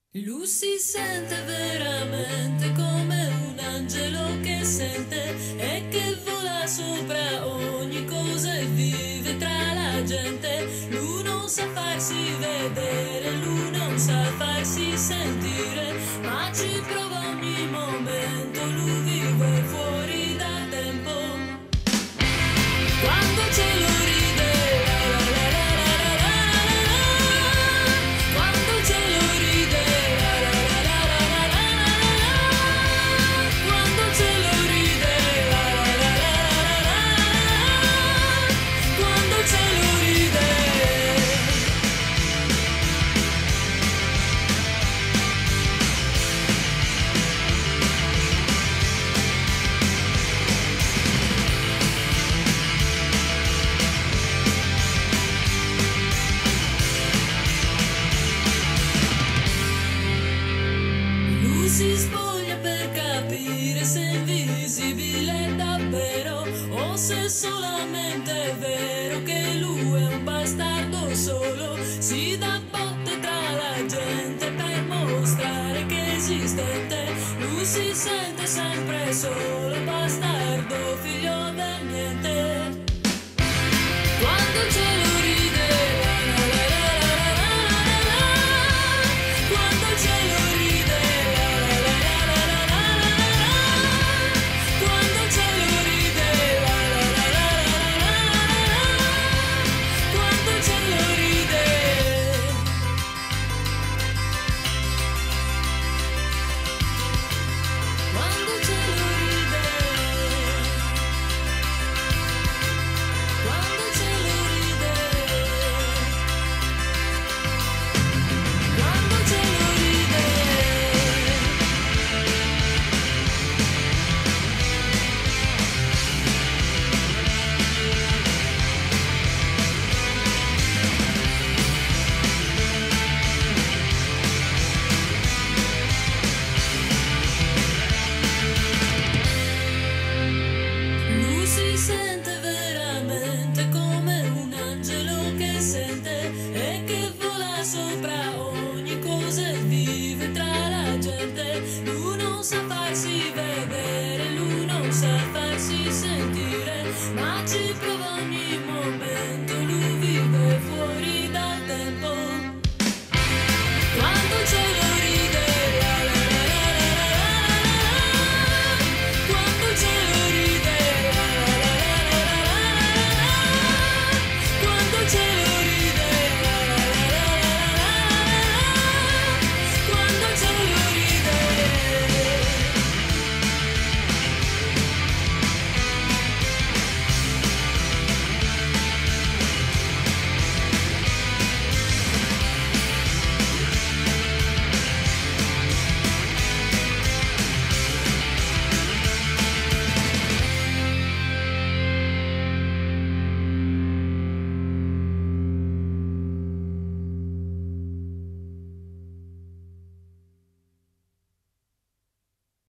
Lui si sente veramente come un angelo che sente e che vola sopra ogni cosa e vive tra la gente. Lui non sa farsi vedere, lui non sa farsi sentire, ma ci prova ogni momento, lui vive fuori da tempo. Quando ce lo ride, la la la la la la la la. Quando ce lo ride, la la la la la la la la. Quando ce lo ride, la la la la la la la. Quando ce lo ride. Lui si spoglia per capire se è invisibile davvero o se è solamente vero che lui è un bastardo solo. Si dà botte tra la gente per mostrare che è esistente. Lui si sente sempre solo, bastardo, figlio del niente. Quando ce lo ride, la la la la la la la la. Quando ce lo ride, la la la la la la la la. Quando ce lo ride, la la la la la la la. Quando ce lo ride. Quando ce lo ride. Quando ce lo ride. Quando ce lo ride. Lui si sente veramente come un angelo che sente e che vola sopra ogni cosa e vive tra la gente. Lui non sa fare